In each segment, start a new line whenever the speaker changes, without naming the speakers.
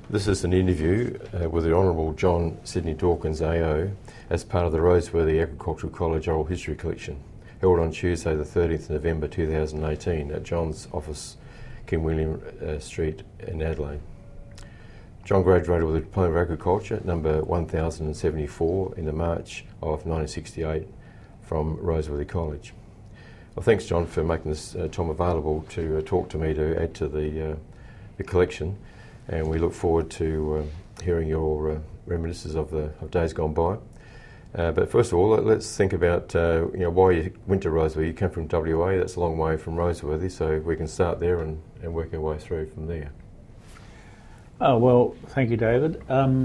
This is an interview with the Honourable John Sidney Dawkins AO as part of the Roseworthy Agricultural College Oral History Collection, held on Tuesday the 30th November 2018 at John's office, King William Street in Adelaide. John graduated with a Diploma of Agriculture, number 1074, in the March of 1968 from Roseworthy College. Well, thanks, John, for making this time available to talk to me to add to the collection, and we look forward to hearing your reminiscences of days gone by. But first of all, let's think about why you went to Roseworthy. You came from WA, that's a long way from Roseworthy, so we can start there and work our way through from there.
Oh, well, thank you, David.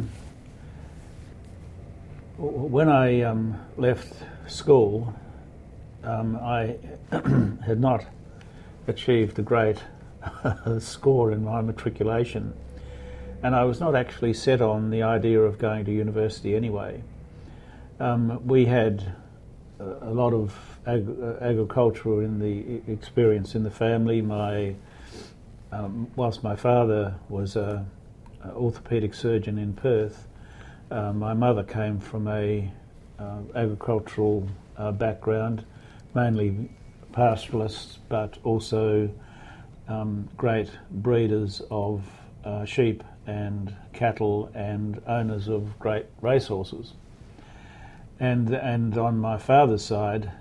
When I left school, I had not achieved a great score in my matriculation, and I was not actually set on the idea of going to university anyway. We had a lot of agriculture in the experience in the family. Whilst my father was an orthopaedic surgeon in Perth, my mother came from a agricultural background, mainly pastoralists, but also great breeders of sheep and cattle and owners of great racehorses. And on my father's side,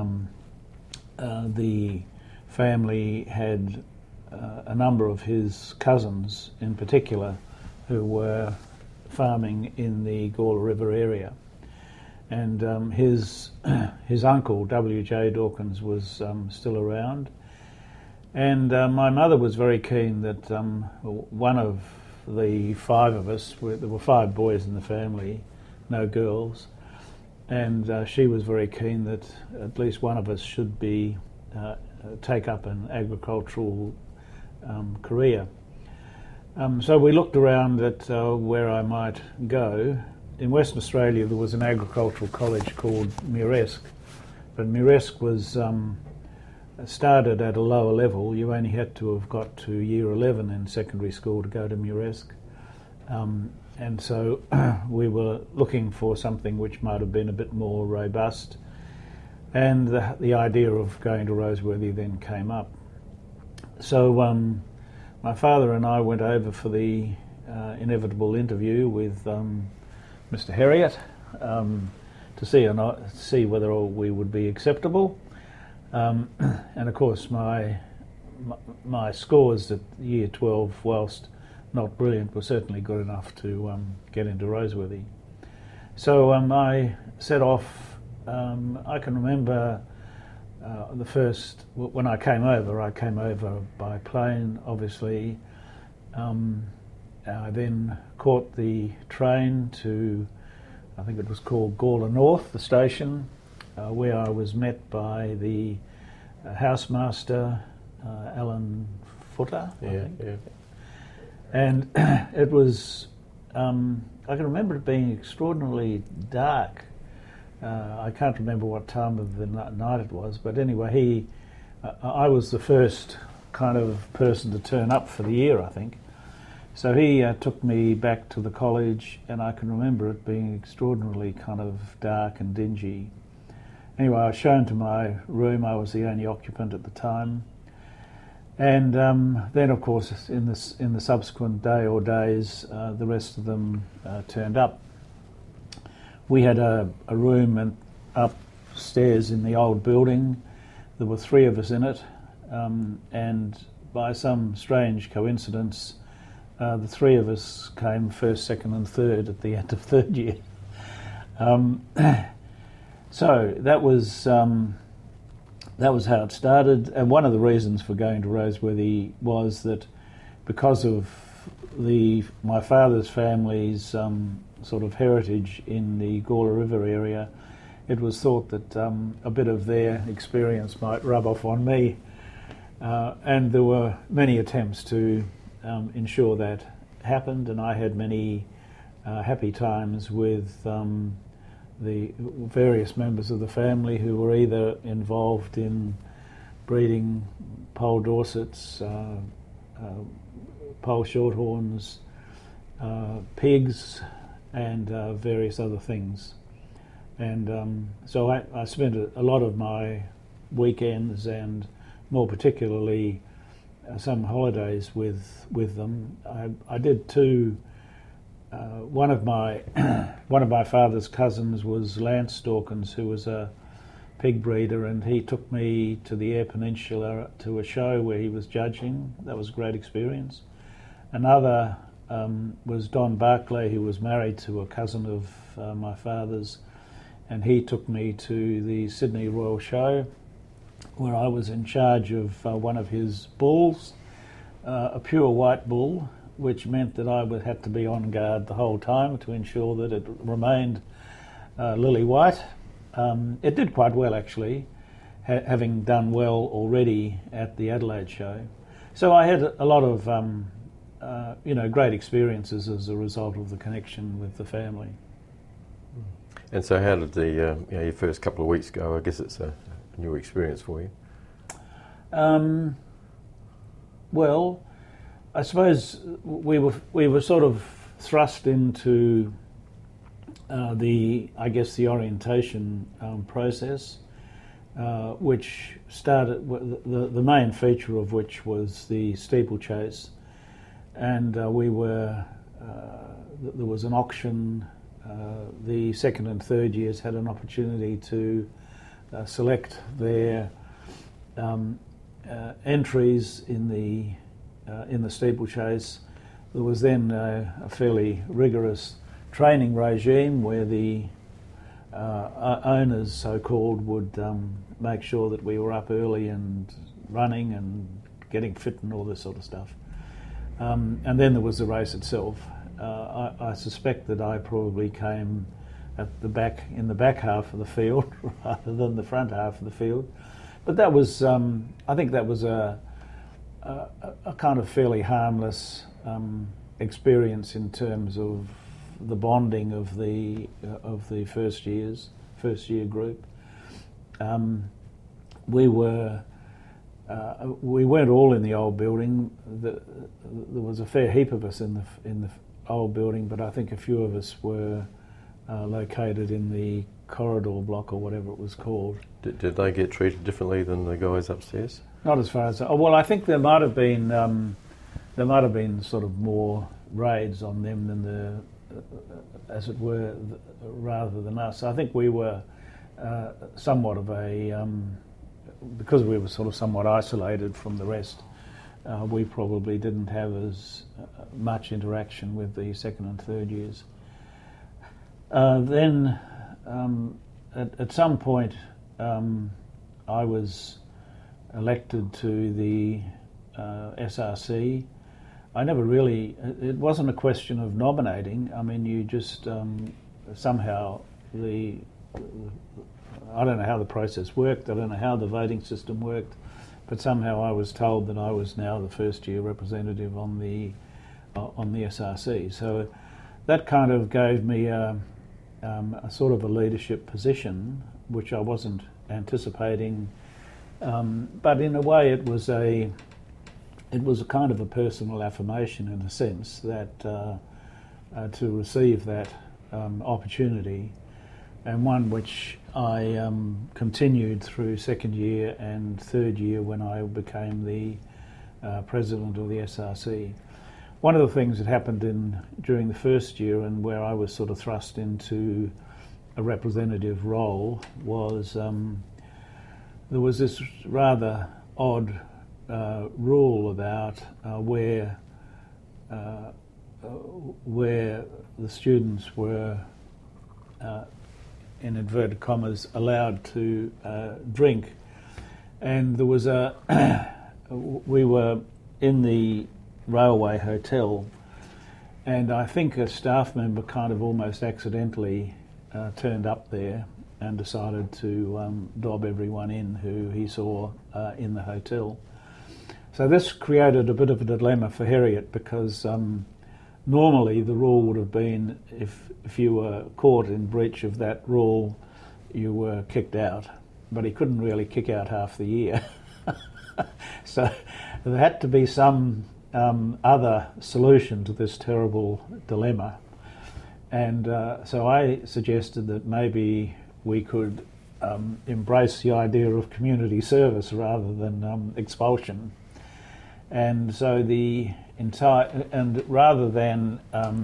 the family had a number of his cousins in particular who were farming in the Gawler River area. And his uncle, W.J. Dawkins, was still around. And my mother was very keen that one of the five of us, there were five boys in the family, no girls, and she was very keen that at least one of us should take up an agricultural career. So we looked around at where I might go. In Western Australia there was an agricultural college called Muresk, but Muresk was started at a lower level. You only had to have got to year 11 in secondary school to go to Muresk. And so we were looking for something which might have been a bit more robust, and the idea of going to Roseworthy then came up. So my father and I went over for the inevitable interview with Mr. Herriot to see whether we would be acceptable. And of course my scores at year 12, whilst not brilliant, were certainly good enough to get into Roseworthy. So I set off. I can remember when I came over by plane, obviously. I then caught the train to, I think it was called Gawler North, the station, where I was met by the housemaster, Alan Footer, I think. Yeah. And it was, I can remember it being extraordinarily dark. I can't remember what time of the night it was, but anyway, I was the first kind of person to turn up for the year, I think. So he took me back to the college, and I can remember it being extraordinarily kind of dark and dingy. Anyway, I was shown to my room. I was the only occupant at the time. And then, of course, in the subsequent day or days, the rest of them turned up. We had a room upstairs in the old building. There were three of us in it, and by some strange coincidence, the three of us came first, second and third at the end of third year. So that was how it started, and one of the reasons for going to Roseworthy was that because of my father's family's sort of heritage in the Gawler River area, it was thought that a bit of their experience might rub off on me, and there were many attempts to ensure that happened, and I had many happy times with the various members of the family who were either involved in breeding Poll Dorsets, Poll Shorthorns, pigs, and various other things. And so I spent a lot of my weekends, and more particularly some holidays, with them. I did two. One of my father's cousins was Lance Dawkins, who was a pig breeder, and he took me to the Eyre Peninsula to a show where he was judging. That was a great experience. Another was Don Barclay, who was married to a cousin of my father's, and he took me to the Sydney Royal Show, where I was in charge of one of his bulls, a pure white bull, which meant that I had to be on guard the whole time to ensure that it remained lily white. It did quite well, actually, having done well already at the Adelaide show. So I had a lot of great experiences as a result of the connection with the family.
And so how did your first couple of weeks go? I guess it's a new experience for you.
Well, I suppose we were sort of thrust into the orientation process, which started. The main feature of which was the steeplechase, and there was an auction. The second and third years had an opportunity to select their entries in the steeplechase. There was then a fairly rigorous training regime where the owners, so-called, would make sure that we were up early and running and getting fit and all this sort of stuff. And then there was the race itself. I suspect that I probably came in the back half of the field rather than the front half of the field. But that was, I think that was a kind of fairly harmless experience in terms of the bonding of the first year group. We weren't all in the old building. There was a fair heap of us in the old building, but I think a few of us were located in the corridor block or whatever it was called.
Did they get treated differently than the guys upstairs?
Not as far as I think there might have been sort of more raids on them than as it were, rather than us. I think we were somewhat of a because we were sort of somewhat isolated from the rest. We probably didn't have as much interaction with the second and third years. Then, at some point, I was elected to the SRC. I never really. It wasn't a question of nominating. I mean, you just somehow I don't know how the process worked. I don't know how the voting system worked. But somehow I was told that I was now the first year representative on the SRC. So that kind of gave me a sort of a leadership position, which I wasn't anticipating. But in a way, it was a kind of a personal affirmation in a sense that to receive that opportunity, and one which I continued through second year and third year when I became the president of the SRC. One of the things that happened during the first year, and where I was sort of thrust into a representative role, was there was this rather odd rule about where the students were, in inverted commas, allowed to drink. And there was we were in the railway hotel, and I think a staff member kind of almost accidentally turned up there and decided to dob everyone in who he saw in the hotel. So this created a bit of a dilemma for Heriot, because normally the rule would have been if you were caught in breach of that rule, you were kicked out. But he couldn't really kick out half the year. So there had to be some other solution to this terrible dilemma. And so I suggested that maybe we could embrace the idea of community service rather than expulsion. And so rather than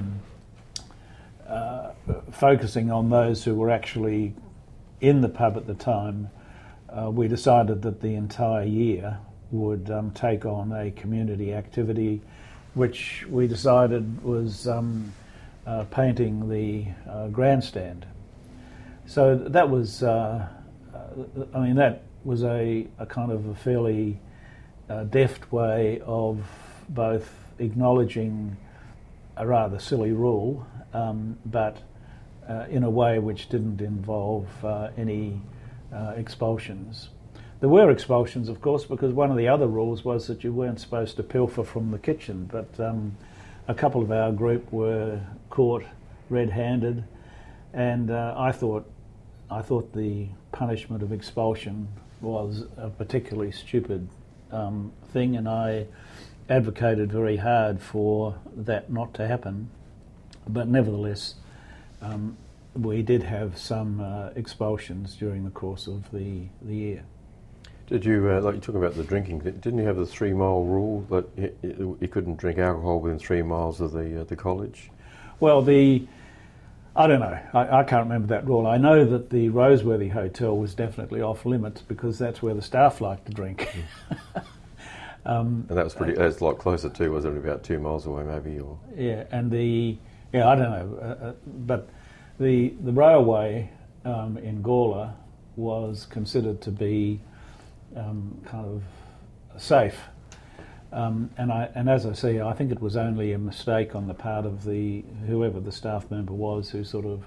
focusing on those who were actually in the pub at the time, we decided that the entire year would take on a community activity, which we decided was painting the grandstand. So that was, that was a kind of a fairly deft way of both acknowledging a rather silly rule, but in a way which didn't involve any expulsions. There were expulsions, of course, because one of the other rules was that you weren't supposed to pilfer from the kitchen, but a couple of our group were caught red-handed, and I thought the punishment of expulsion was a particularly stupid thing, and I advocated very hard for that not to happen. But nevertheless, we did have some expulsions during the course of the year.
Did you, like you talk about the drinking, didn't you have the 3 mile rule that you couldn't drink alcohol within 3 miles of the college?
Well, I don't know. I can't remember that rule. I know that the Roseworthy Hotel was definitely off limits because that's where the staff liked to drink.
And that was that's a lot closer too, was it? About 2 miles away maybe? Or
Yeah, and I don't know. But the railway in Gawler was considered to be kind of safe. And as I say, I think it was only a mistake on the part of whoever the staff member was who sort of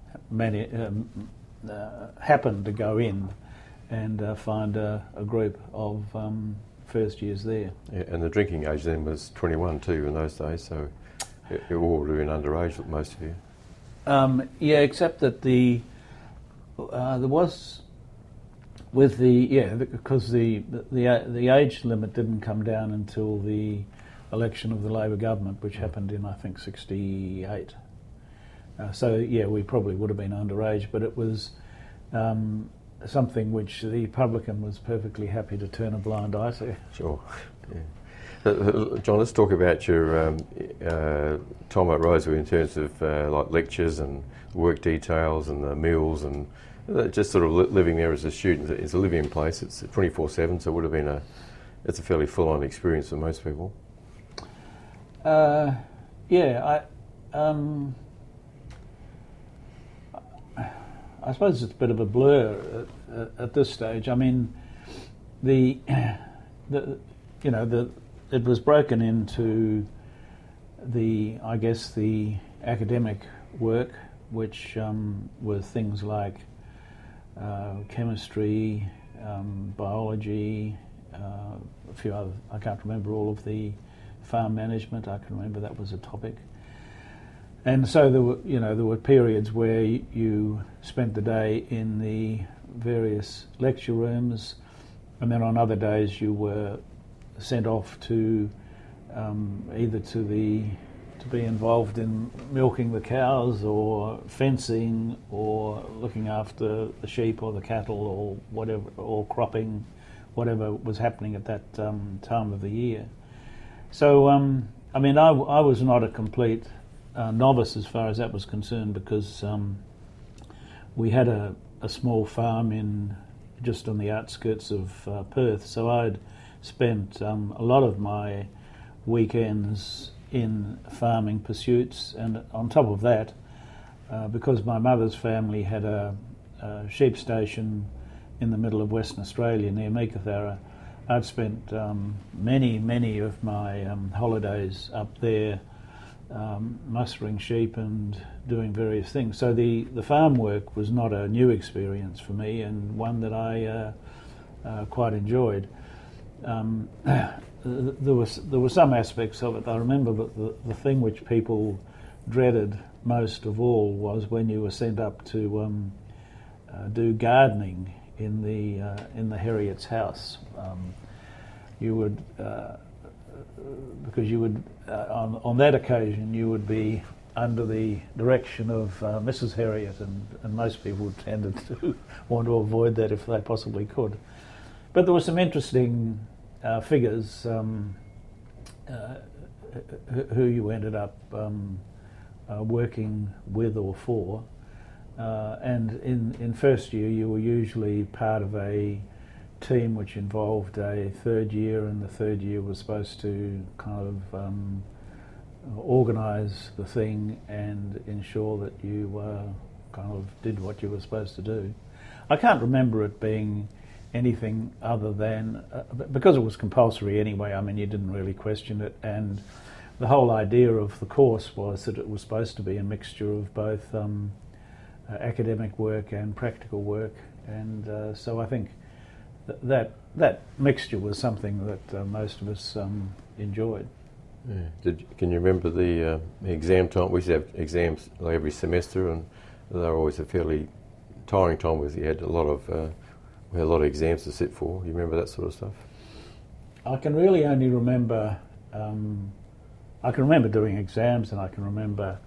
happened to go in and find a group of first years there.
Yeah, and the drinking age then was 21 too in those days, so you all would have been underage, most of you.
Yeah, except that there was. Because the age limit didn't come down until the election of the Labor government, which happened in I think '68. So yeah, we probably would have been underage, but it was something which the publican was perfectly happy to turn a blind eye to.
Sure. Yeah. John, let's talk about your time at Roseworthy in terms of like lectures and work details and the meals and just sort of living there as a student. It's a living place. It's 24/7, so it would have been it's a fairly full-on experience for most people.
I suppose it's a bit of a blur at this stage. I mean, it was broken into the academic work, which were things like chemistry, biology, a few other. I can't remember all of the farm management. I can remember that was a topic. And so there were periods where you spent the day in the various lecture rooms, and then on other days you were sent off to either to be involved in milking the cows or fencing or looking after the sheep or the cattle or whatever, or cropping, whatever was happening at that time of the year. So I was not a complete novice as far as that was concerned, because we had a small farm just on the outskirts of Perth, so I'd spent a lot of my weekends in farming pursuits, and on top of that, because my mother's family had a sheep station in the middle of Western Australia near Meekatharra, I'd spent many of my holidays up there mustering sheep and doing various things. So the farm work was not a new experience for me, and one that I quite enjoyed. There were some aspects of it. I remember that the thing which people dreaded most of all was when you were sent up to do gardening in the Heriots' house. You would because you would, on that occasion, you would be under the direction of Mrs. Heriot, and most people tended to want to avoid that if they possibly could. But there were some interesting figures who you ended up working with or for. And in first year, you were usually part of a team which involved a third year, and the third year was supposed to kind of organise the thing and ensure that you kind of did what you were supposed to do. I can't remember it being anything other than, because it was compulsory anyway, I mean, you didn't really question it, and the whole idea of the course was that it was supposed to be a mixture of both academic work and practical work, and so I think that mixture was something that most of us enjoyed.
Yeah. Can you remember the exam time? We used to have exams like every semester, and they were always a fairly tiring time because you had a lot of exams to sit for. You remember that sort of stuff?
I can really only remember. I can remember doing exams, and I can remember,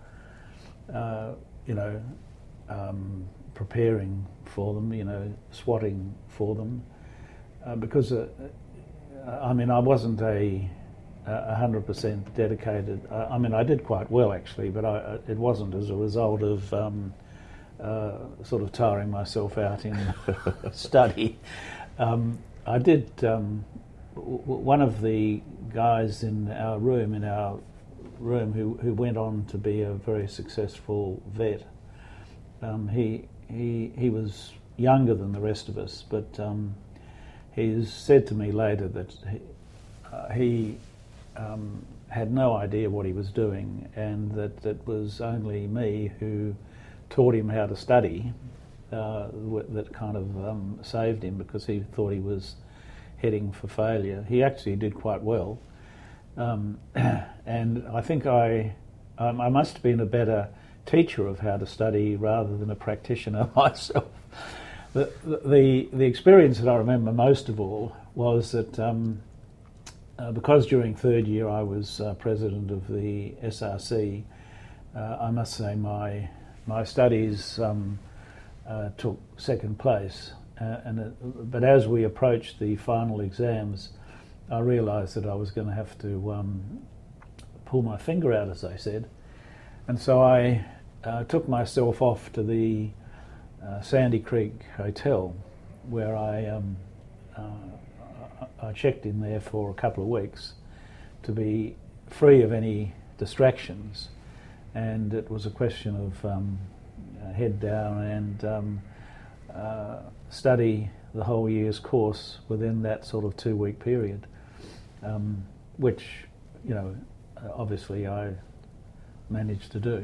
preparing for them. Swatting for them, because I mean, I wasn't 100% dedicated. I mean, I did quite well actually, but it wasn't as a result of sort of tiring myself out in study. I did. One of the guys in our room who went on to be a very successful vet. He was younger than the rest of us, but he said to me later that he had no idea what he was doing, and that it was only me who taught him how to study that kind of saved him, because he thought he was heading for failure. He actually did quite well, and I think I must have been a better teacher of how to study rather than a practitioner myself. The experience that I remember most of all was that because during third year I was president of the SRC, I must say my studies took second place. But as we approached the final exams, I realised that I was going to have to pull my finger out, as they said. And so I took myself off to the Sandy Creek Hotel, where I checked in there for a couple of weeks to be free of any distractions. And it was a question of head down and study the whole year's course within that sort of 2-week period, which, obviously I managed to do.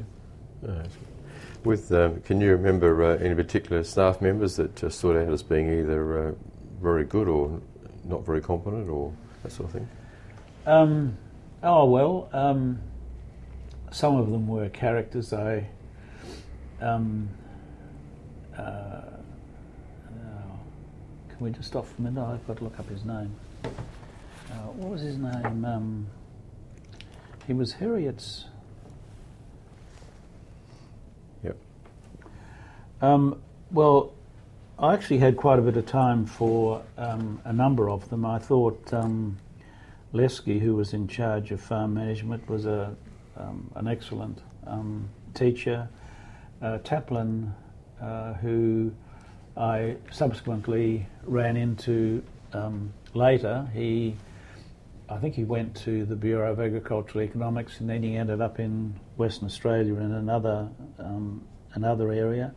Can you remember any particular staff members that stood out as being either very good or not very competent, or that sort of thing? Some of them were characters. Can we just stop for a minute? I've got to look up his name. What was his name? He was Heriot's.
Yep.
Well, I actually had quite a bit of time for a number of them. I thought Lesky, who was in charge of farm management, was an excellent teacher. Taplin, who I subsequently ran into later, I think he went to the Bureau of Agricultural Economics, and then he ended up in Western Australia in another area.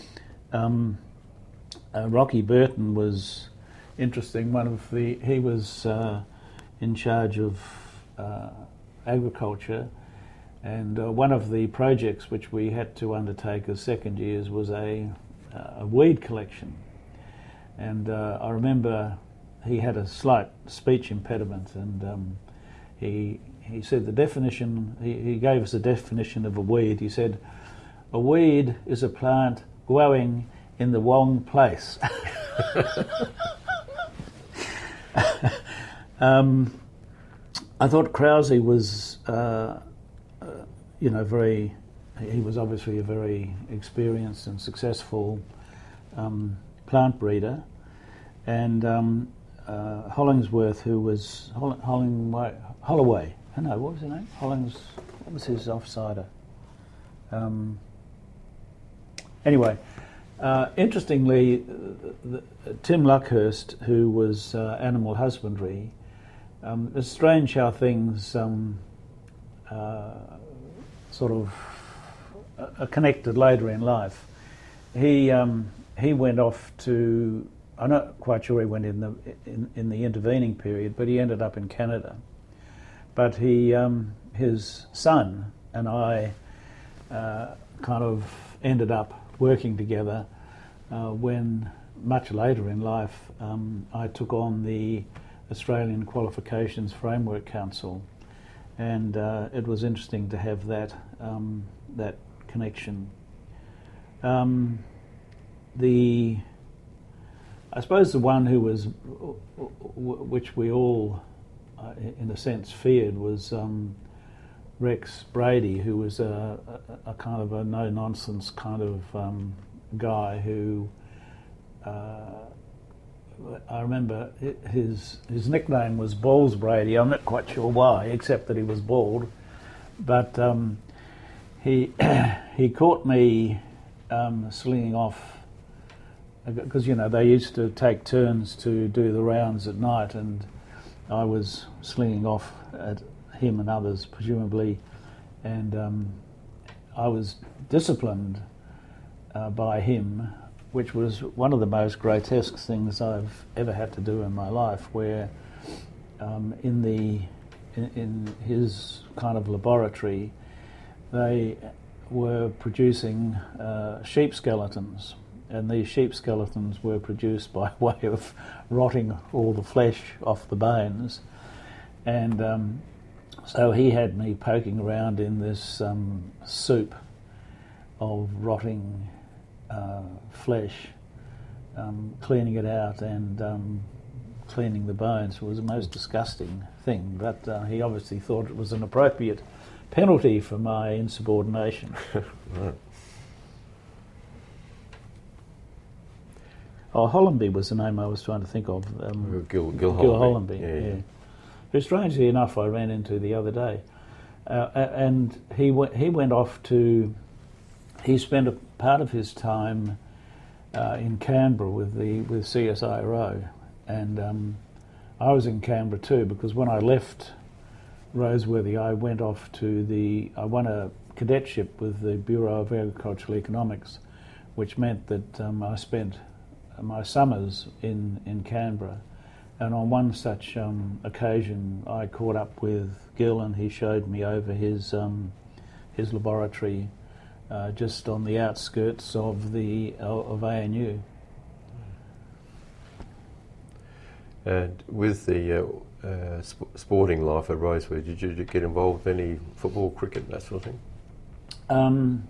Rocky Burton was interesting. He was in charge of agriculture, and one of the projects which we had to undertake as second years was a weed collection. And I remember he had a slight speech impediment, and he said the definition. He gave us a definition of a weed. He said, "A weed is a plant growing in the wrong place." I thought Krause was, he was obviously a very experienced and successful plant breeder, and Hollingsworth, who was Holloway. No, what was his name? What was his offsider? Anyway, interestingly, Tim Luckhurst, who was animal husbandry, it's strange how things sort of are connected later in life. He went off to, I'm not quite sure he went in the intervening period, but he ended up in Canada. But his son and I kind of ended up working together when, much later in life, I took on the Australian Qualifications Framework Council, and it was interesting to have that connection. I suppose the one who was, which we all, in a sense, feared was Rex Brady, who was a kind of a no-nonsense kind of guy who, I remember his nickname was Balls Brady. I'm not quite sure why, except that he was bald. But he caught me slinging off, because they used to take turns to do the rounds at night, and I was slinging off at him and others, presumably, and I was disciplined by him, which was one of the most grotesque things I've ever had to do in my life, where in his kind of laboratory they were producing sheep skeletons, and these sheep skeletons were produced by way of rotting all the flesh off the bones, and so he had me poking around in this soup of rotting flesh, cleaning it out and cleaning the bones. It was the most disgusting thing, but he obviously thought it was an appropriate penalty for my insubordination.
Right.
Oh, Hollenby was the name I was trying to think of.
Gil
Hollenby,
yeah.
Who, strangely enough, I ran into the other day. And he went off to... He spent a part of his time in Canberra with CSIRO, and I was in Canberra too, because when I left Roseworthy, I went off to I won a cadetship with the Bureau of Agricultural Economics, which meant that I spent my summers in Canberra, and on one such occasion I caught up with Gil, and he showed me over his laboratory just on the outskirts of ANU.
And with the sporting life at Roseworthy, did you get involved in any football, cricket, that sort of thing?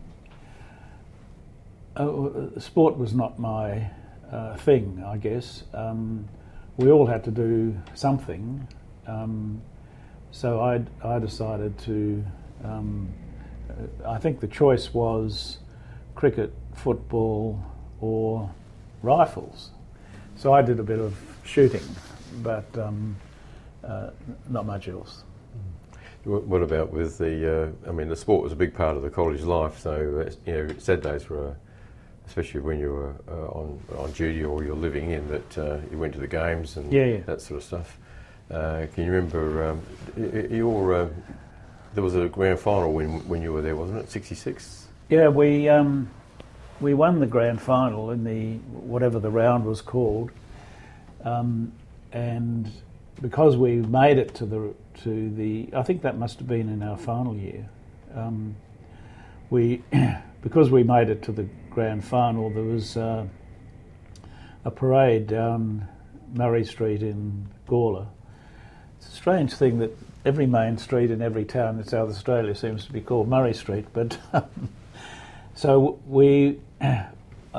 Sport was not my thing, I guess. We all had to do something, so I decided to. I think the choice was cricket, football, or rifles. So I did a bit of shooting, but not much else.
What about with the? The sport was a big part of the college life. So sad days were, especially when you were on duty or you're living in, that you went to the games and that sort of stuff. Can you remember there was a grand final when you were there, wasn't it? 66.
Yeah, we won the grand final in the whatever the round was called, and because we made it to the I think that must have been in our final year. Because we made it to the grand final, there was a parade down Murray Street in Gawler. It's a strange thing that every main street in every town in South Australia seems to be called Murray Street, but so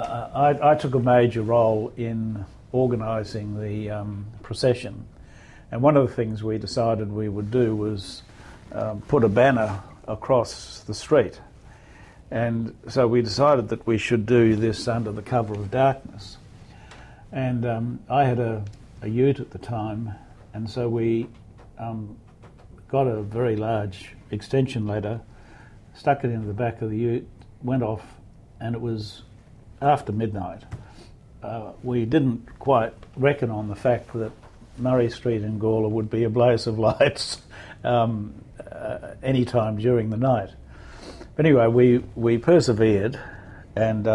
I took a major role in organising the procession, And one of the things we decided we would do was put a banner across the street. And so we decided that we should do this under the cover of darkness. And I had a ute at the time, and so we got a very large extension ladder, stuck it into the back of the ute, went off, and it was after midnight. We didn't quite reckon on the fact that Murray Street in Gawler would be a blaze of lights any time during the night. But anyway, we persevered, and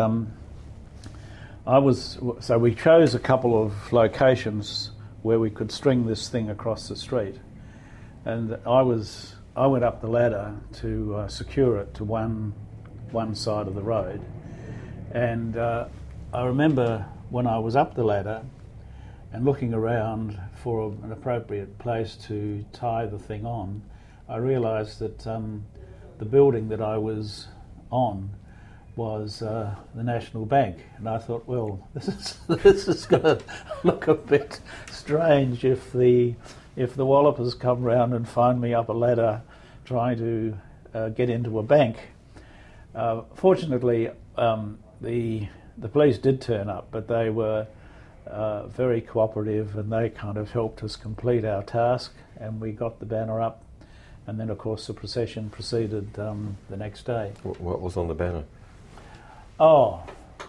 so we chose a couple of locations where we could string this thing across the street, and I went up the ladder to secure it to one side of the road, and I remember when I was up the ladder and looking around for an appropriate place to tie the thing on, I realised that the building that I was on was the National Bank, and I thought, well, this is going to look a bit strange if the wallopers come round and find me up a ladder trying to get into a bank. Fortunately, the police did turn up, but they were very cooperative, and they kind of helped us complete our task, and we got the banner up, and then of course the procession proceeded the next day.
What was on the banner?
Oh,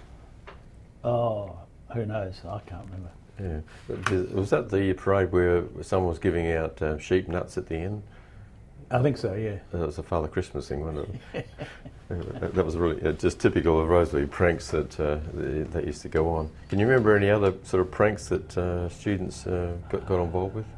who knows? I can't remember.
Yeah, was that the parade where someone was giving out sheep nuts at the end?
I think so, yeah.
That was a Father Christmas thing, wasn't it? That was really just typical of Rosalie pranks that used to go on. Can you remember any other sort of pranks that students got involved with?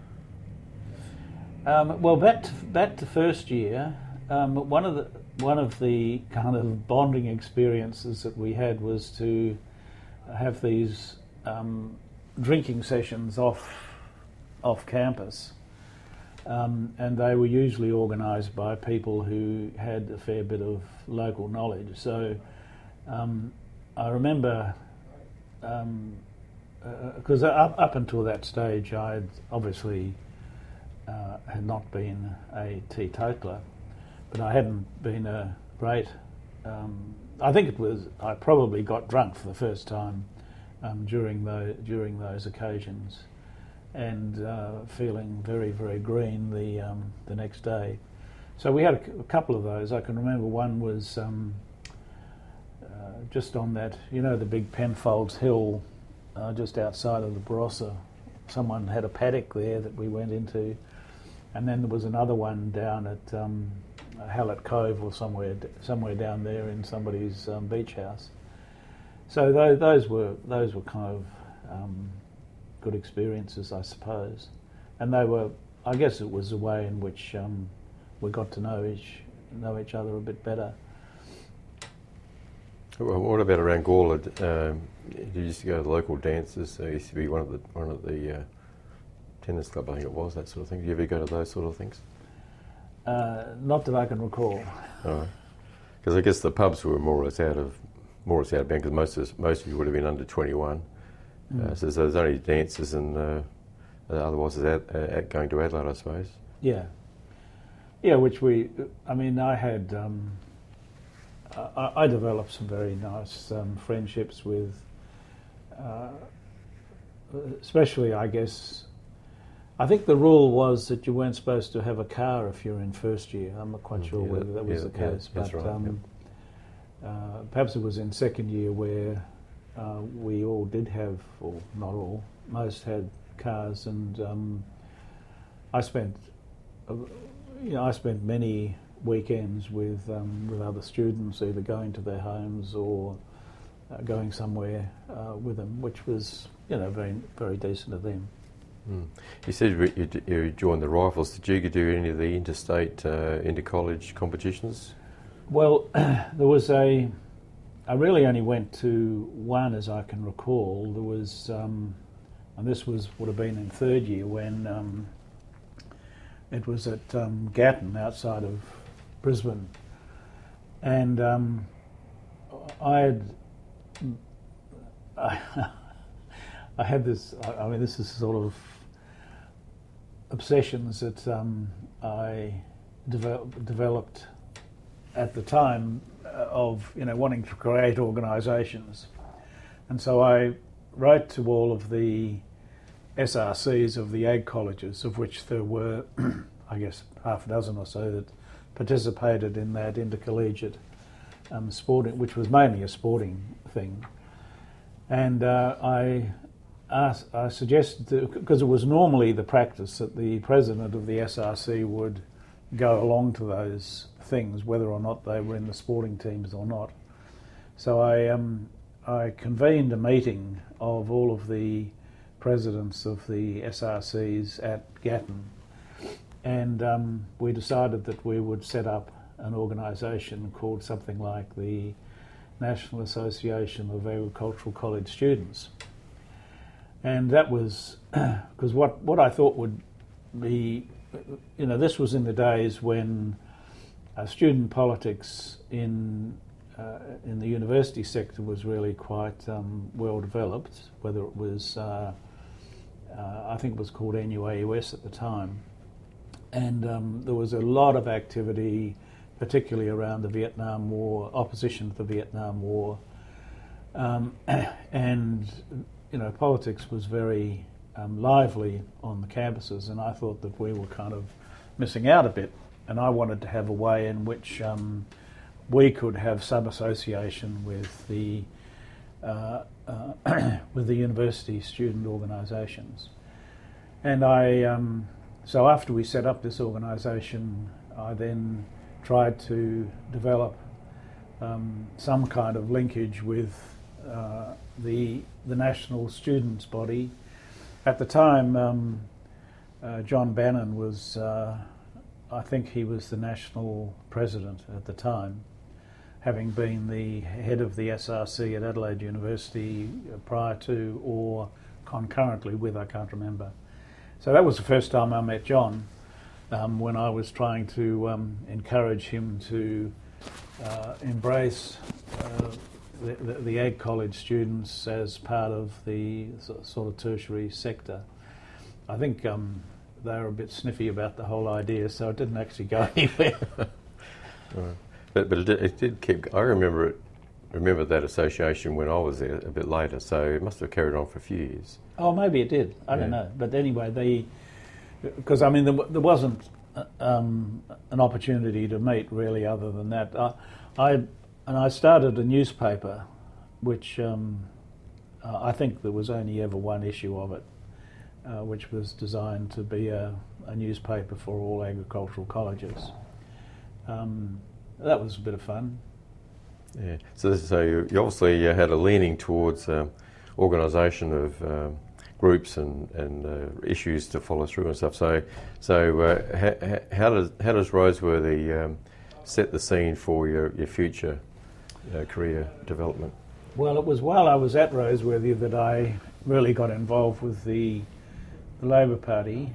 Well, back to first year, one of the kind of bonding experiences that we had was to have these drinking sessions off campus. And they were usually organised by people who had a fair bit of local knowledge. So I remember, because up until that stage I'd obviously had not been a teetotaler, but I hadn't been a great... I probably got drunk for the first time during those occasions, and feeling very, very green the next day. So we had a couple of those. I can remember one was just on that, the big Penfolds Hill just outside of the Barossa. Someone had a paddock there that we went into, and then there was another one down at Hallett Cove or somewhere down there in somebody's beach house. So those were kind of good experiences, I suppose, and they were. I guess it was a way in which we got to know each other a bit better.
Well, what about around Gawler? You used to go to the local dances. There used to be one of the tennis club, I think it was, that sort of thing. Did you ever go to those sort of things?
Not that I can recall.
Because I guess the pubs were more or less out of bounds, because most of you would have been under 21. So there's only dances, and otherwise it's going to Adelaide, I suppose.
Yeah, which I had, I developed some very nice friendships with, especially, I guess, I think the rule was that you weren't supposed to have a car if you're in first year. I'm not quite sure whether that was the case, but
right,
perhaps it was in second year where we all did have, or not all, most had cars, and I spent many weekends with other students, either going to their homes or going somewhere with them, which was very, very decent of them.
You said you joined the Rifles. Did you do any of the interstate, inter-college competitions?
Well, there was I really only went to one, as I can recall. There was, and this would have been in third year, when it was at Gatton outside of Brisbane, and I had this. I mean, this is sort of obsessions that I developed at the time of wanting to create organisations, and so I wrote to all of the SRCs of the ag colleges, of which there were I guess half a dozen or so that participated in that intercollegiate sporting, which was mainly a sporting thing, and I suggested, because it was normally the practice that the president of the SRC would go along to those things, whether or not they were in the sporting teams or not. So I convened a meeting of all of the presidents of the SRCs at Gatton, and we decided that we would set up an organisation called something like the National Association of Agricultural College Students. And that was because what I thought would be, this was in the days when student politics in the university sector was really quite well developed, whether it was, I think it was called NUAUS at the time. And there was a lot of activity, particularly around the Vietnam War, opposition to the Vietnam War. And politics was very lively on the campuses, and I thought that we were kind of missing out a bit, and I wanted to have a way in which we could have some association with the university student organisations. And so after we set up this organisation, I then tried to develop some kind of linkage with the national students' body. At the time, John Bannon was, I think he was the national president at the time, having been the head of the SRC at Adelaide University prior to or concurrently with, I can't remember. So that was the first time I met John, when I was trying to encourage him to embrace the ag college students as part of the sort of tertiary sector. I think they were a bit sniffy about the whole idea, so it didn't actually go anywhere.
Right. But it did keep. I remember that association when I was there a bit later, so it must have carried on for a few years.
Oh, maybe it did. I don't know. But anyway, because there wasn't an opportunity to meet really other than that. I started a newspaper, which I think there was only ever one issue of it, which was designed to be a newspaper for all agricultural colleges. That was a bit of fun.
Yeah. So you obviously had a leaning towards organisation of groups and issues to follow through and stuff. So how does Roseworthy set the scene for your future career development?
Well, it was while I was at Roseworthy that I really got involved with the Labor Party.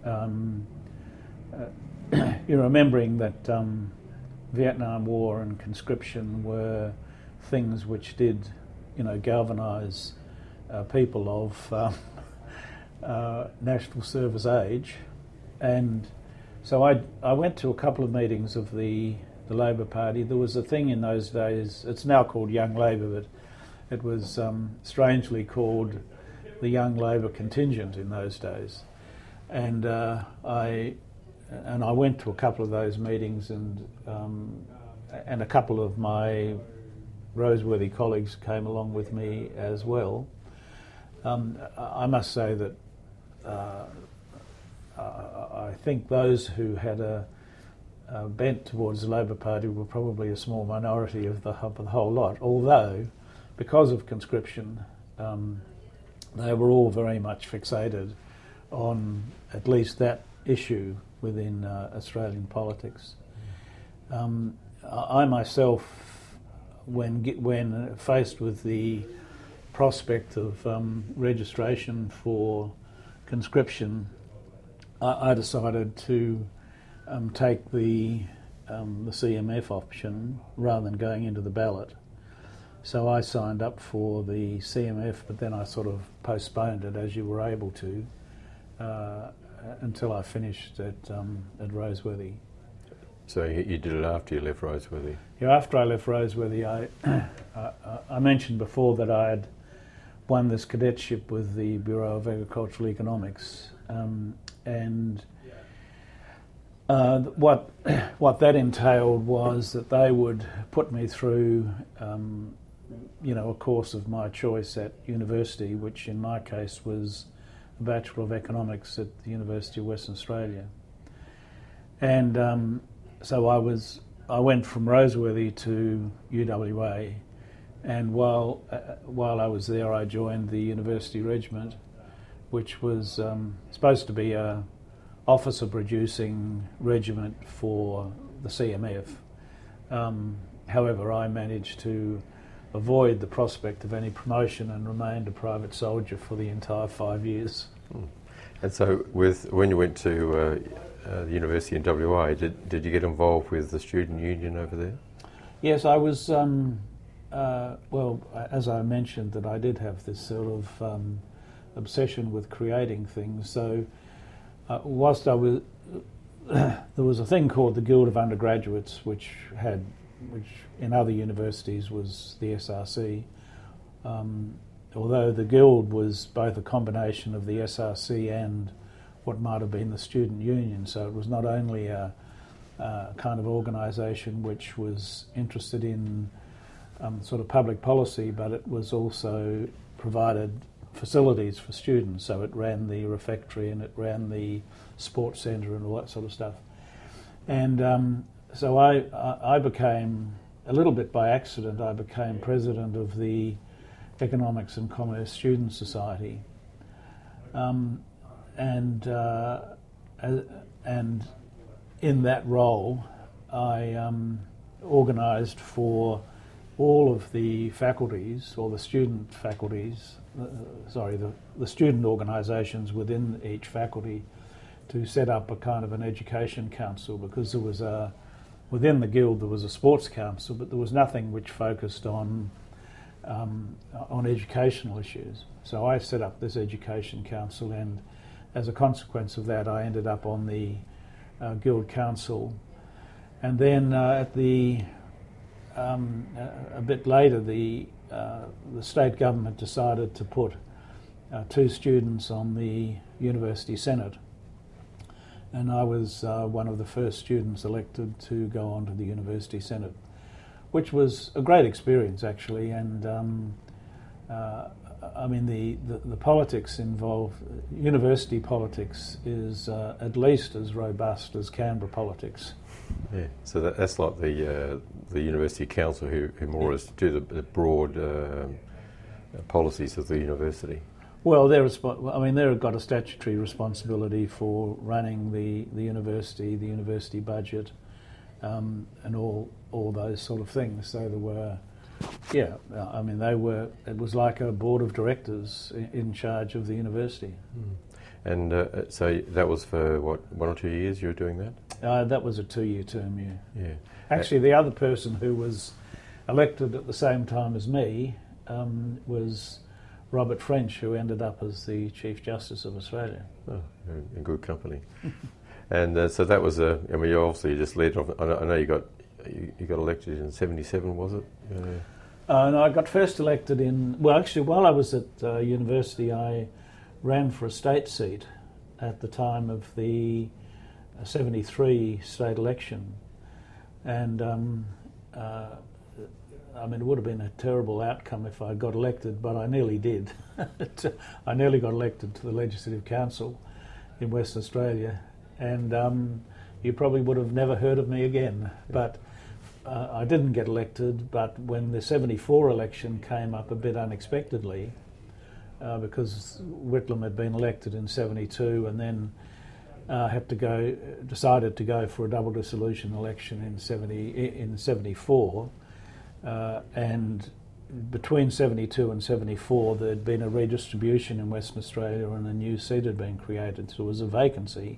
You're remembering that Vietnam War and conscription were things which did, galvanise people of national service age, and so I went to a couple of meetings of the Labor Party. There was a thing in those days, it's now called Young Labor, but it was strangely called the Young Labor Contingent in those days. And I went to a couple of those meetings, and a couple of my Roseworthy colleagues came along with me as well. I must say that I think those who had a bent towards the Labor Party were probably a small minority of the whole lot, although because of conscription they were all very much fixated on at least that issue within Australian politics. I myself, when faced with the prospect of registration for conscription, I decided to take the CMF option rather than going into the ballot. So I signed up for the CMF, but then I sort of postponed it, as you were able to, until I finished at Roseworthy.
So you did it after you left Roseworthy?
Yeah, after I left Roseworthy, I mentioned before that I had won this cadetship with the Bureau of Agricultural Economics, and what that entailed was that they would put me through, a course of my choice at university, which in my case was a Bachelor of Economics at the University of Western Australia, and so I went from Roseworthy to UWA, and while I was there, I joined the University Regiment, which was supposed to be a officer producing regiment for the CMF. However, I managed to avoid the prospect of any promotion and remained a private soldier for the entire 5 years.
And so when you went to the university in WA, did you get involved with the student union over there?
Yes, I was, as I mentioned, that I did have this sort of obsession with creating things. So whilst I was, there was a thing called the Guild of Undergraduates, which in other universities was the SRC. Although the Guild was both a combination of the SRC and what might have been the student union, so it was not only a kind of organisation which was interested in sort of public policy, but it was also provided facilities for students. So it ran the refectory and it ran the sports centre and all that sort of stuff. And so I became, a little bit by accident, I became president of the Economics and Commerce Student Society. And in that role, I organised for all of the faculties, or the student faculties, the student organisations within each faculty, to set up a kind of an education council, because there was within the Guild there was a sports council, but there was nothing which focused on educational issues. So I set up this education council, and as a consequence of that, I ended up on the Guild Council. And then a bit later, the state government decided to put 2 students on the University Senate. And I was one of the first students elected to go on to the University Senate, which was a great experience, actually. And I mean, the politics involved, university politics is at least as robust as Canberra politics.
Yeah, so that's like the University Council who more or less do the broad policies of the university.
Well, they've got a statutory responsibility for running the university budget, and all those sort of things. So there were, it was like a board of directors in charge of the university.
Mm. And so that was for what, 1 or 2 years you were doing that?
That was a 2-year term, yeah.
Yeah.
Actually, the other person who was elected at the same time as me was Robert French, who ended up as the Chief Justice of Australia.
Oh, you're in good company. And so that was you obviously just led off. I know you got elected in '77, was it?
No, I got first elected while I was at university, I ran for a state seat at the time of the 73 state election. And it would have been a terrible outcome if I got elected, but I nearly did. I nearly got elected to the Legislative Council in Western Australia, and you probably would have never heard of me again. But I didn't get elected, but when the 74 election came up a bit unexpectedly, because Whitlam had been elected in 72 and then decided to go for a double dissolution election in 74, and between 72 and 74 there had been a redistribution in Western Australia and a new seat had been created, so there was a vacancy,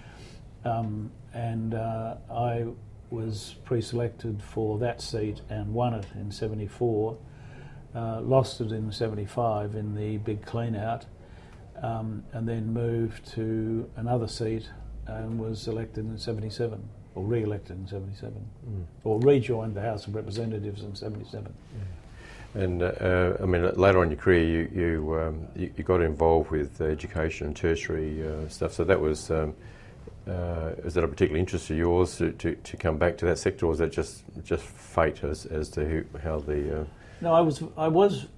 and I was pre-selected for that seat and won it in 74, lost it in 75 in the big clean out, and then moved to another seat and was elected in 77, or re-elected in 77, or rejoined the House of Representatives in 77.
Yeah. And I mean, later on in your career, you got involved with education and tertiary stuff. So that was is that a particular interest of yours to come back to that sector, or was that just fate as to how the?
No, I was.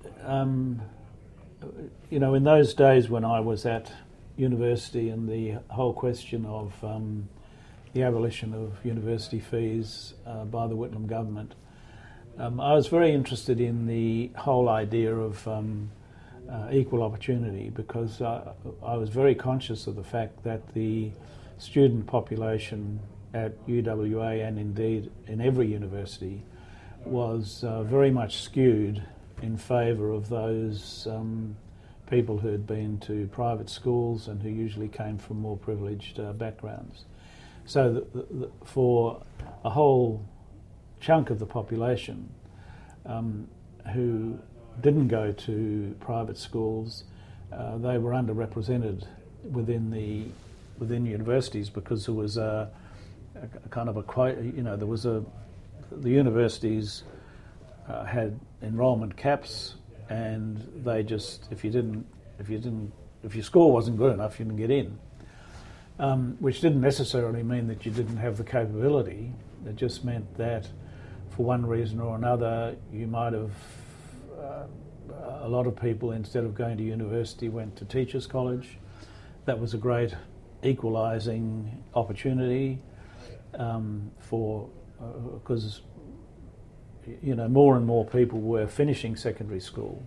You know, in those days when I was at university and the whole question of the abolition of university fees by the Whitlam government, I was very interested in the whole idea of equal opportunity, because I was very conscious of the fact that the student population at UWA, and indeed in every university, was very much skewed in favour of those people who had been to private schools and who usually came from more privileged backgrounds. So for a whole chunk of the population who didn't go to private schools, they were underrepresented within universities, because there was a kind of the universities had enrolment caps, and they just, if your score wasn't good enough, you didn't get in. Which didn't necessarily mean that you didn't have the capability. It just meant that for one reason or another, you might have, a lot of people, instead of going to university, went to teachers' college. That was a great equalising opportunity because you know, more and more people were finishing secondary school,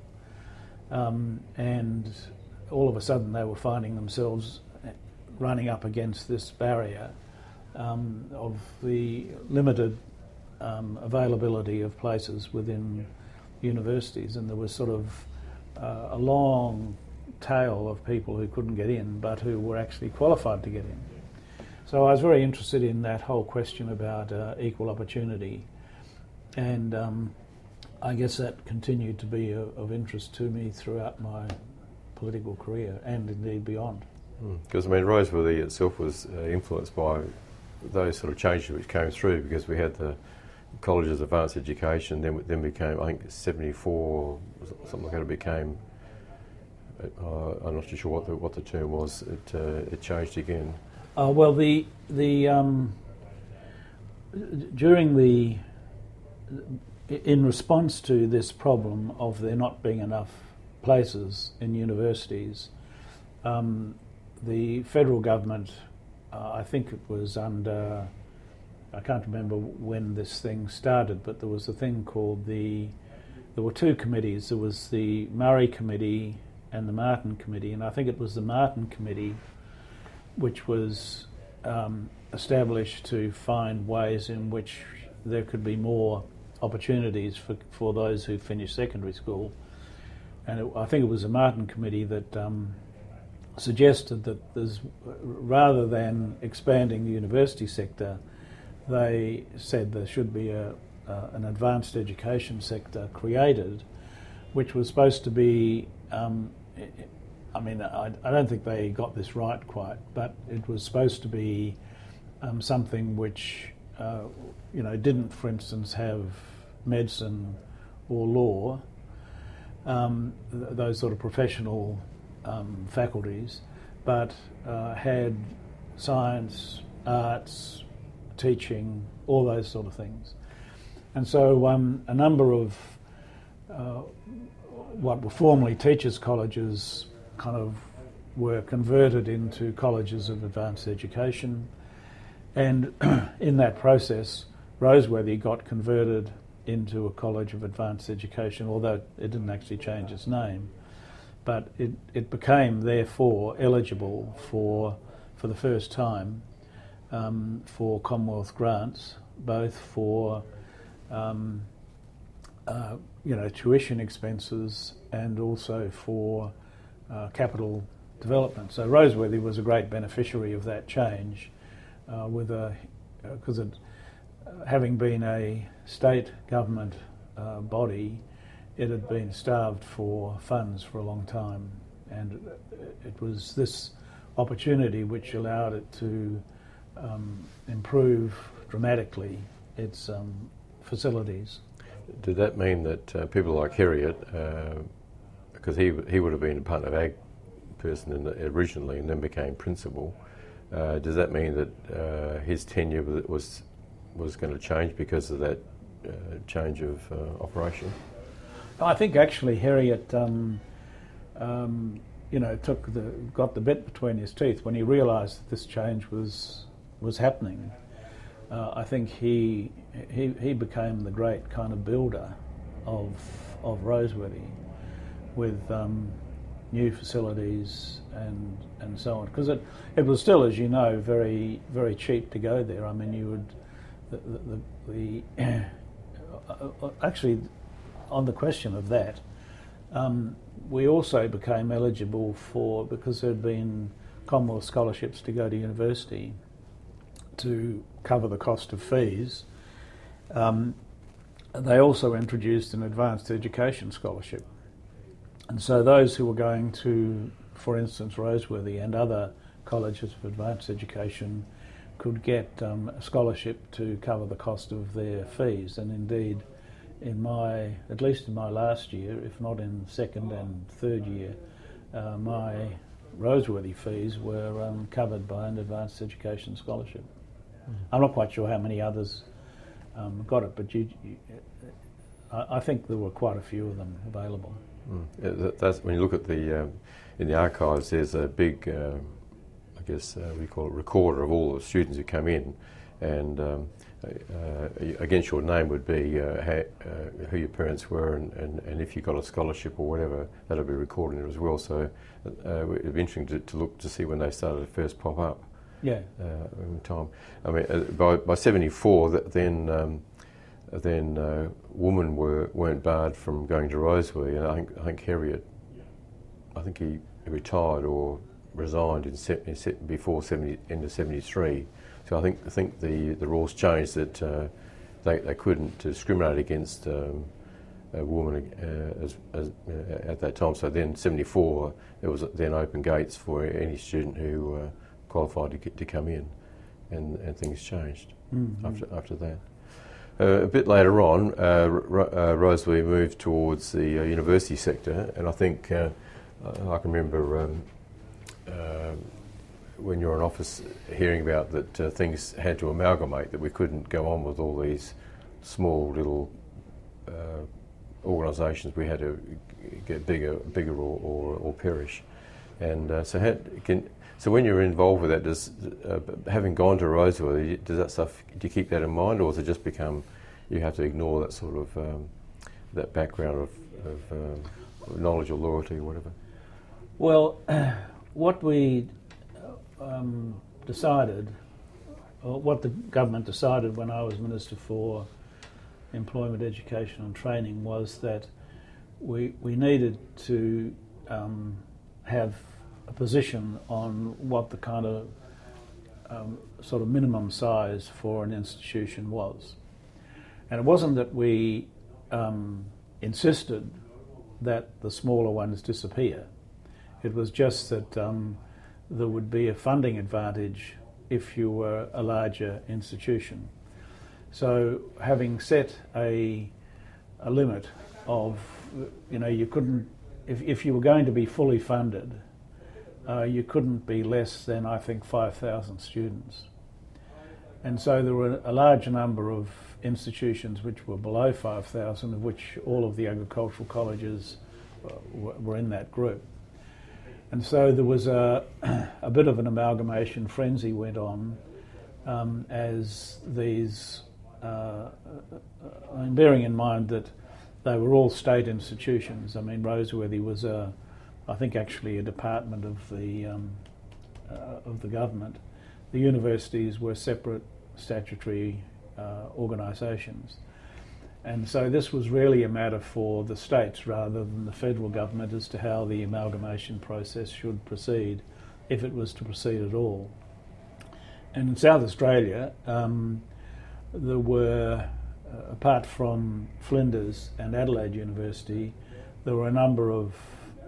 and all of a sudden they were finding themselves running up against this barrier of the limited availability of places within universities, and there was sort of a long tail of people who couldn't get in but who were actually qualified to get in. So I was very interested in that whole question about equal opportunity, and I guess that continued to be of interest to me throughout my political career and indeed beyond.
Because I mean, Roseworthy itself was influenced by those sort of changes which came through, because we had the colleges of advanced education, then became, I think, 74 something like that. It became, I'm not too sure what the term was. It changed again.
Well, in response to this problem of there not being enough places in universities, the federal government, I think it was under, I can't remember when this thing started, but there was a thing called there were two committees. There was the Murray Committee and the Martin Committee, and I think it was the Martin Committee which was established to find ways in which there could be more opportunities for those who finished secondary school. And I think it was the Martin Committee that suggested that rather than expanding the university sector, they said there should be an advanced education sector created, which was supposed to be, I mean, I don't think they got this right quite, but it was supposed to be something which, didn't, for instance, have medicine or law, those sort of professional faculties, but had science, arts, teaching, all those sort of things. And so a number of what were formerly teachers' colleges kind of were converted into colleges of advanced education, and in that process Roseworthy got converted into a college of advanced education, although it didn't actually change its name, but it became therefore eligible for the first time for Commonwealth grants, both for tuition expenses and also for capital development. So Roseworthy was a great beneficiary of that change, because having been a state government body, it had been starved for funds for a long time, and it was this opportunity which allowed it to improve dramatically its facilities.
Did that mean that people like Heriot, because he would have been a Department of Ag person originally and then became principal, does that mean that his tenure was going to change because of that change of operation?
I think actually Heriot, got the bit between his teeth when he realised that this change was happening. I think he became the great kind of builder of Roseworthy with new facilities and so on, because it was still, as you know, very very cheap to go there. I mean, you would actually, on the question of that, we also became eligible for, because there had been Commonwealth scholarships to go to university to cover the cost of fees. They also introduced an advanced education scholarship. And so those who were going to, for instance, Roseworthy and other colleges of advanced education could get a scholarship to cover the cost of their fees. And indeed, at least in my last year, if not in second and third year, my Roseworthy fees were covered by an advanced education scholarship. I'm not quite sure how many others got it, but I think there were quite a few of them available.
That's when you look at in the archives, there's a big, we call it recorder of all the students who come in, and against your name would be who your parents were, and if you got a scholarship or whatever, that'll be recorded in it as well. So it'd be interesting to look to see when they started to first pop up.
Yeah.
In time. I mean, by 74, then women weren't barred from going to Roseworthy, and I think Heriot, he retired or resigned before end of 73. So I think the rules changed that they couldn't discriminate against a woman at that time. So then 74, there was then open gates for any student who qualified to come in, and things changed after that. A bit later on, Roseworthy moved towards the university sector, and I think I can remember when you're in office hearing about that things had to amalgamate, that we couldn't go on with all these small little organisations. We had to get bigger or perish. And so when you're involved with that, does having gone to Roseworthy, does that stuff, do you keep that in mind, or does it just become you have to ignore that sort of that background of knowledge or loyalty or whatever?
Well, what we decided, or what the government decided when I was Minister for Employment, Education and Training, was that we needed to have a position on what the kind of sort of minimum size for an institution was. And it wasn't that we insisted that the smaller ones disappear. It was just that there would be a funding advantage if you were a larger institution. So having set a limit of, you couldn't, if you were going to be fully funded, you couldn't be less than, I think, 5,000 students. And so there were a large number of institutions which were below 5,000, of which all of the agricultural colleges were in that group. And so there was a bit of an amalgamation frenzy went on as these, bearing in mind that they were all state institutions. I mean, Roseworthy was I think actually a department of the government. The universities were separate statutory organisations. And so this was really a matter for the states rather than the federal government as to how the amalgamation process should proceed, if it was to proceed at all. And in South Australia, there were, apart from Flinders and Adelaide University, there were a number of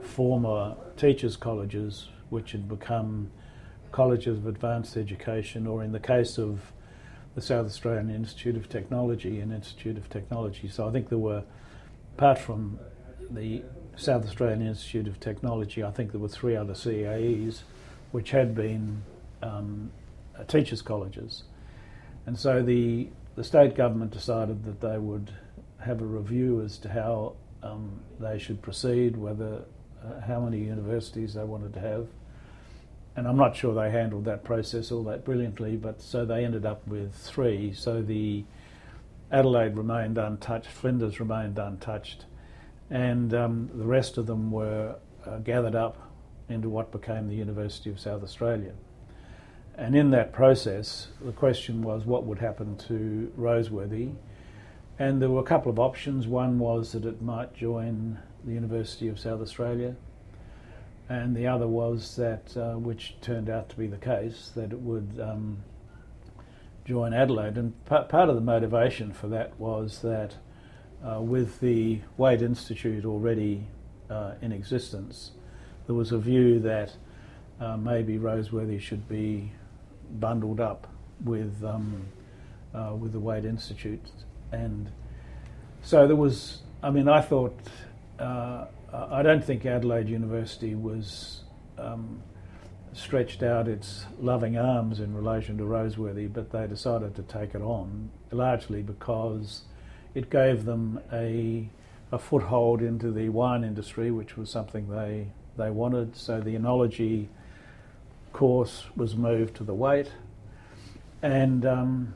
former teachers' colleges, which had become colleges of advanced education, or in the case of the South Australian Institute of Technology, an Institute of Technology. So I think there were, apart from the South Australian Institute of Technology, I think there were 3 other CAEs which had been teachers' colleges. And so the state government decided that they would have a review as to how they should proceed, whether how many universities they wanted to have. And I'm not sure they handled that process all that brilliantly, but so they ended up with 3. So the Adelaide remained untouched, Flinders remained untouched, and the rest of them were gathered up into what became the University of South Australia. And in that process, the question was what would happen to Roseworthy. And there were a couple of options. One was that it might join the University of South Australia, and the other was that, which turned out to be the case, that it would join Adelaide. And part of the motivation for that was that with the Wade Institute already in existence, there was a view that maybe Roseworthy should be bundled up with the Wade Institute. And so there was, I mean, I thought, I don't think Adelaide University was stretched out its loving arms in relation to Roseworthy, but they decided to take it on, largely because it gave them a foothold into the wine industry, which was something they wanted. So the enology course was moved to the Waite, and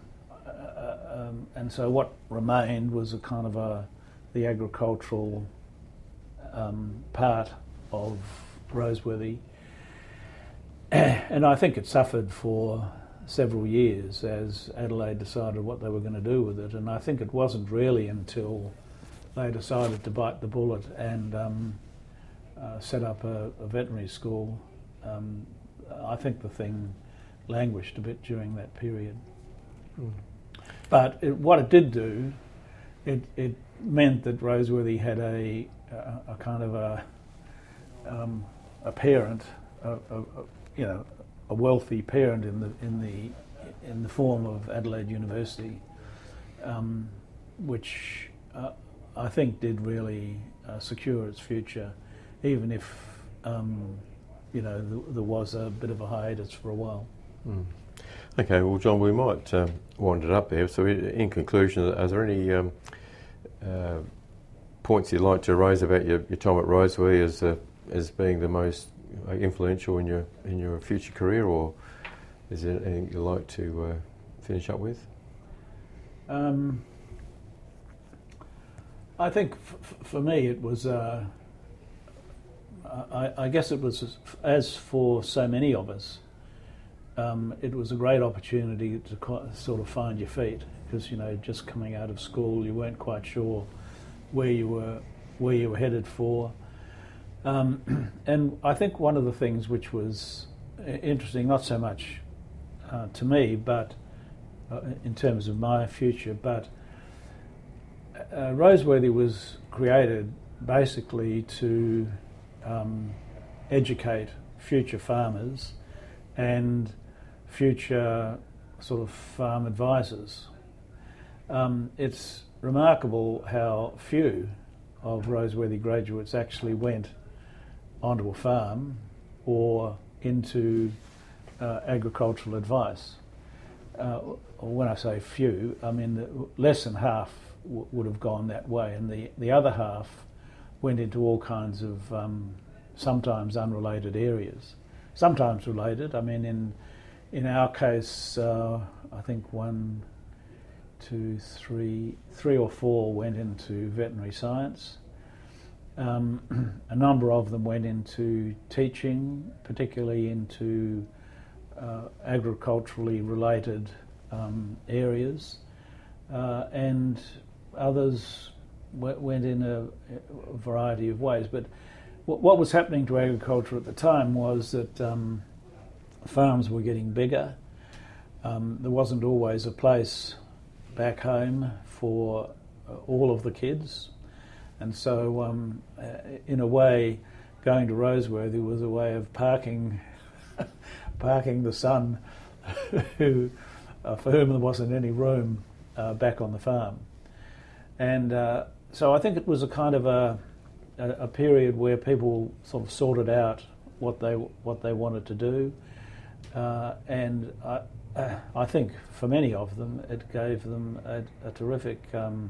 so what remained was a kind of the agricultural part of Roseworthy, and I think it suffered for several years as Adelaide decided what they were going to do with it. And I think it wasn't really until they decided to bite the bullet and set up a veterinary school. I think the thing languished a bit during that period. Mm. But what it did do, it meant that Roseworthy had a kind of a parent, a wealthy parent in the form of Adelaide University, which I think did really secure its future, even if there was a bit of a hiatus for a while.
Mm. Okay, well, John, we might wind it up there. So, in conclusion, are there any points you'd like to raise about your time at Roseworthy as being the most influential in your future career, or is there anything you'd like to finish up with?
I think for me it was. I guess it was, as for so many of us, it was a great opportunity to sort of find your feet, because just coming out of school you weren't quite sure where you were headed for, and I think one of the things which was interesting, not so much to me, but in terms of my future, but Roseworthy was created basically to educate future farmers and future sort of farm advisors. It's remarkable how few of Roseworthy graduates actually went onto a farm or into agricultural advice. When I say few, I mean less than half would have gone that way, and the other half went into all kinds of sometimes unrelated areas. Sometimes related. I mean, in our case, I think 3 or 4 went into veterinary science. A number of them went into teaching, particularly into agriculturally related areas, and others went in a variety of ways. But what was happening to agriculture at the time was that farms were getting bigger. There wasn't always a place back home for all of the kids, and so in a way going to Roseworthy was a way of parking the son who, for whom there wasn't any room back on the farm. And so I think it was a kind of a period where people sort of sorted out what they wanted to do, and I think for many of them it gave them a terrific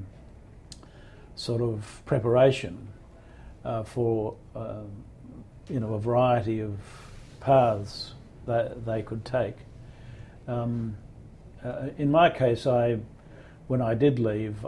sort of preparation for a variety of paths that they could take. In my case, when I did leave,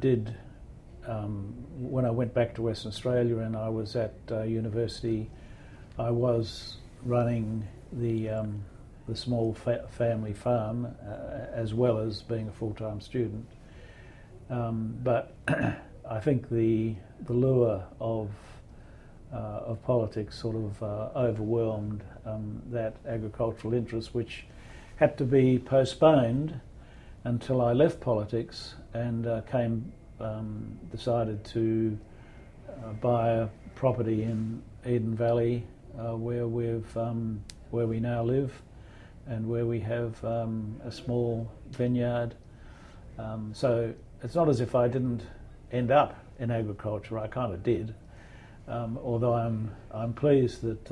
when I went back to Western Australia and I was at university, I was running the small family farm as well as being a full-time student. But I think the lure of politics sort of overwhelmed that agricultural interest, which had to be postponed until I left politics and decided to buy a property in Eden Valley, where we now live, and where we have a small vineyard. So it's not as if I didn't end up in agriculture. I kind of did, although I'm pleased that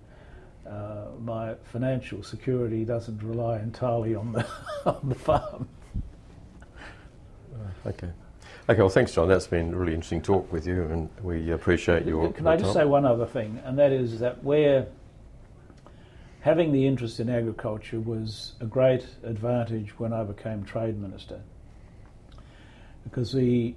my financial security doesn't rely entirely on the farm.
Okay. Okay, well, thanks, John. That's been a really interesting talk with you, and we appreciate your
Can I just say one other thing, and that is that having the interest in agriculture was a great advantage when I became Trade Minister, because the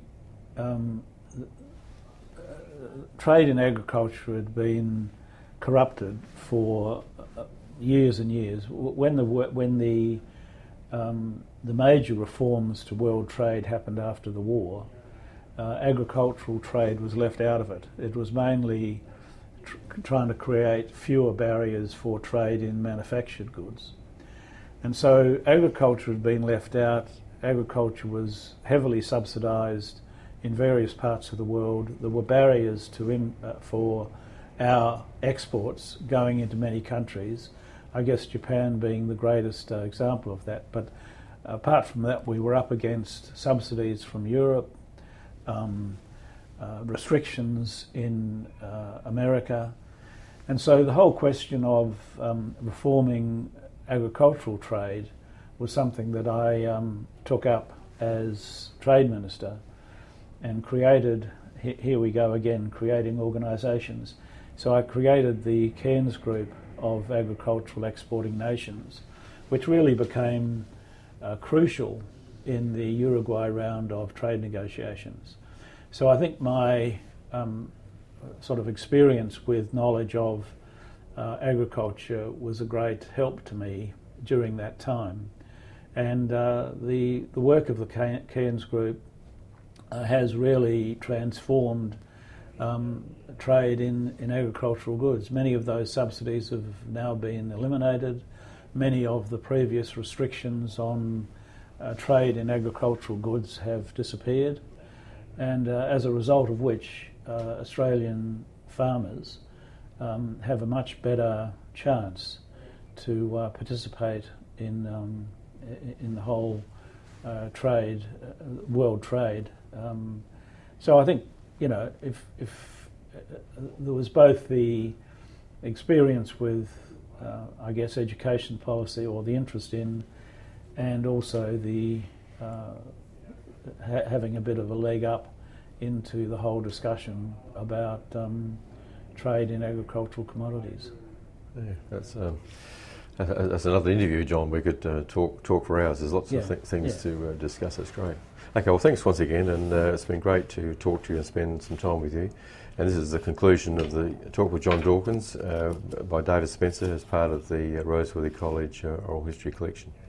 trade in agriculture had been corrupted for years and years. When the major reforms to world trade happened after the war, agricultural trade was left out of it. It was mainly trying to create fewer barriers for trade in manufactured goods. And so agriculture had been left out. Agriculture was heavily subsidised in various parts of the world. There were barriers for our exports going into many countries, I guess Japan being the greatest example of that. But apart from that, we were up against subsidies from Europe, restrictions in America. And so the whole question of reforming agricultural trade was something that I took up as Trade Minister and created, here we go again, creating organisations. So I created the Cairns Group of Agricultural Exporting Nations, which really became crucial in the Uruguay round of trade negotiations. So I think my sort of experience with knowledge of agriculture was a great help to me during that time. And the work of the Cairns Group has really transformed trade in agricultural goods. Many of those subsidies have now been eliminated. Many of the previous restrictions on trade in agricultural goods have disappeared, and as a result of which Australian farmers have a much better chance to participate in the whole trade, world trade. So I think, if there was both the experience with, I guess, education policy or the interest in, and also the having a bit of a leg up into the whole discussion about trade in agricultural commodities.
Yeah, that's another interview, John. We could talk for hours. There's lots of things to discuss. It's great. Okay, well, thanks once again, and it's been great to talk to you and spend some time with you. And this is the conclusion of the talk with John Dawkins by David Spencer as part of the Roseworthy College Oral History Collection.